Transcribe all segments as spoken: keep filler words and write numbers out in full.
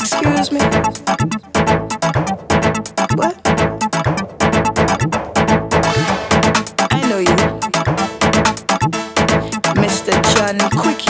Excuse me. What? I know you, Mister John Quickie.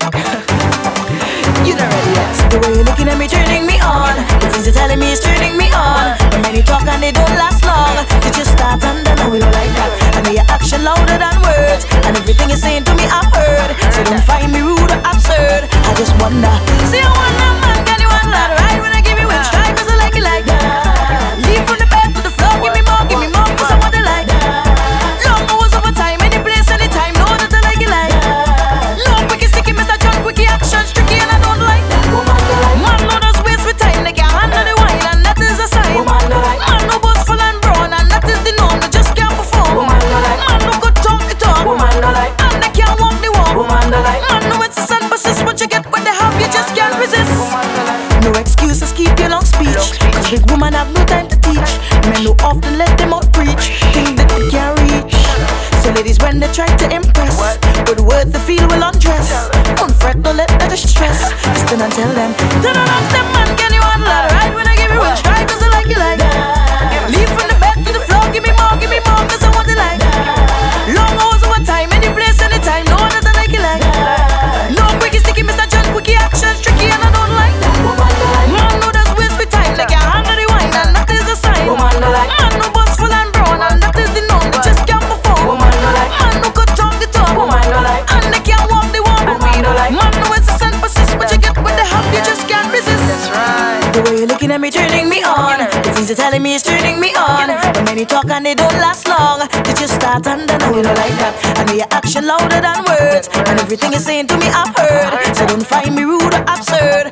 You not ready yet. The way you're looking at me, turning me on. The things you're telling me is turning me on. When many talk and they don't last long, you just start and then know we don't like that. I know your action louder than words, and everything you're saying to me I've heard. So don't find me rude or absurd. I just wonder. See, I wonder, man, can you want that right when I give you a try? Cause I like it like that. Leave from the bed to the floor, give me more, give me more, cause I want it like that. Long hours over time, any place, anytime, know that I like it like that. Long quickie, sticky, Mister John Quickie, action's tricky and I don't like that. Man, no just waste with time, they can't handle the wine and that is a sign. Man, no boss full and brown and that is the norm, they just can't perform. Man, no good talk the talk, and they can't walk the walk. Man, no insist and persist, but you get what they have, you just can't resist. No excuses, keep your long speech, cause big woman have no time to teach. Men who often let them out preach, think that they can't reach. So ladies, when they try to impress, with words they feel will undress. Don't fret, don't let that distress. Listen and tell them, turn around, step man, can you handle that right when I give you a try? Cause I like it like that. Leave from the bed to the floor, give me more, give me more, cause I want it like that. Long hours over time, any place, anytime, know that I like it like that. No quickie, sticky, Mister John Quickie, action's tricky and I don't like that. Man, no that's waste with time, they can't handle the wine and that is a sign. Man, no boss full and brown and that is the norm, they just can't perform. Man, no could talk the talk, and they can't walk the walk. Man, no insist and persist, but you get what they have, you just can't resist. That's right. The way you're looking at me, turning me on. The things you're telling me is turning me on. But many talk and they don't last long. They just start and then know you don't like that. I know your action louder than words, and everything you're saying to me I've heard. So don't find me rude or absurd.